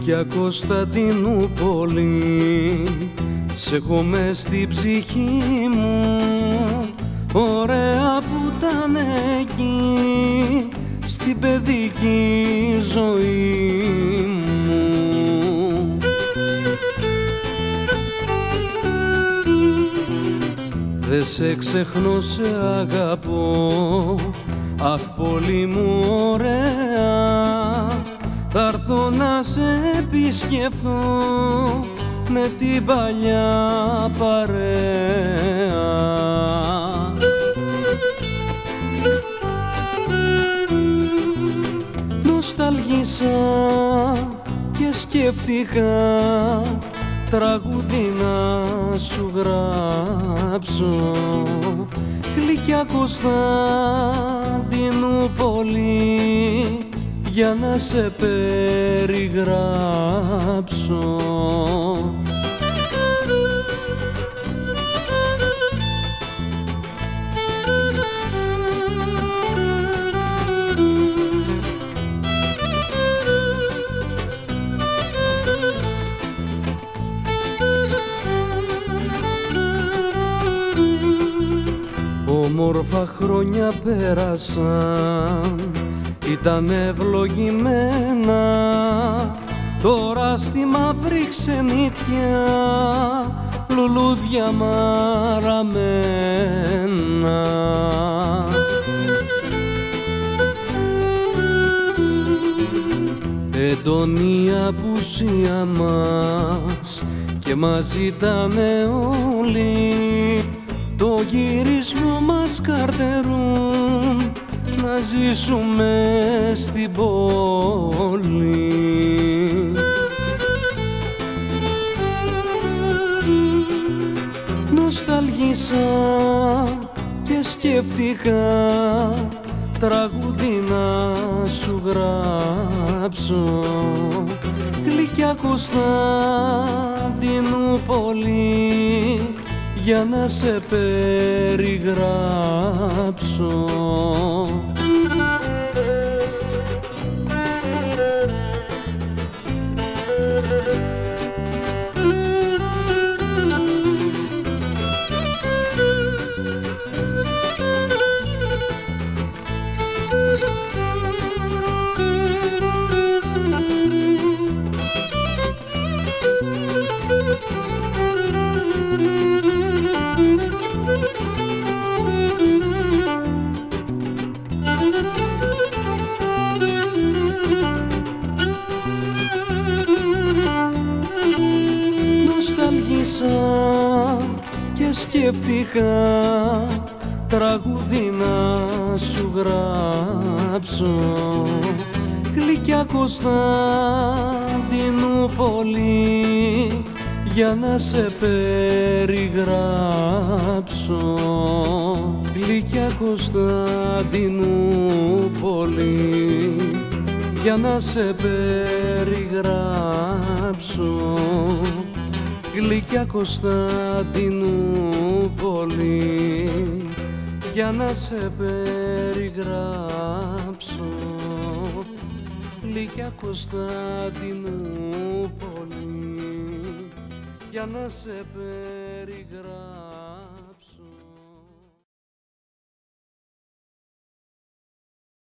Γλυκιά Κωνσταντινούπολη, σ' έχω μες στην ψυχή μου, ωραία που ήταν εκεί στην παιδική ζωή μου. Δε σε ξεχνώ, σε αγαπώ, αχ πολύ μου ωραία. Θα έρθω να σε επισκεφθώ με την παλιά παρέα. Νοσταλγήσα και σκέφτηκα τραγούδι να σου γράψω. Γλυκιά Κωνσταντινούπολη, για να σε περιγράψω. Όμορφα χρόνια πέρασαν, ήταν ευλογημένα, τώρα στη μαύρη ξενιτιά λουλούδια μαραμένα. Έντονη απουσία μας και μας ζητάνε όλοι, το γυρισμό μας καρτερούν να ζήσουμε στην πόλη. Νοσταλγήσα και σκέφτηκα τραγούδι να σου γράψω. Γλυκιά Κωνσταντινούπολη, για να σε περιγράψω. Νοσταλγήσα και σκέφτηκα τραγούδι να σου γράψω. Γλυκιά Κωνσταντινούπολη, για να σε περιγράψω. Γλυκιά Κωνσταντινούπολη, για να σε περιγράψω. Γλυκιά Κωνσταντινούπολη, για να σε περιγράψω. Γλυκιά Κωνσταντινούπολη, για να σε περιγράψω.